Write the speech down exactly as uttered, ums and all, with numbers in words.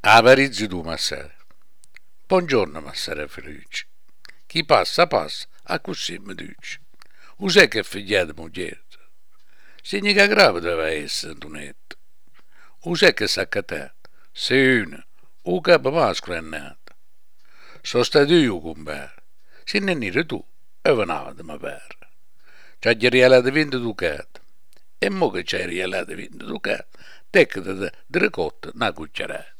Avarizzi tu, Massare. Buongiorno, Massare Felice. Chi passa, passa, a così mi dice. Usè che figliata moglie? Significa grave deve essere, Antonetto. Usè che s'accatà. Se una, o capo mascolo è nato. Sono stato io, compare. Se ne nire tu, e venate, mi pare. Ci hai regalato venti ducati. E mo che ci hai regalato venti ducati, tecca di ricotta una cucchiarata.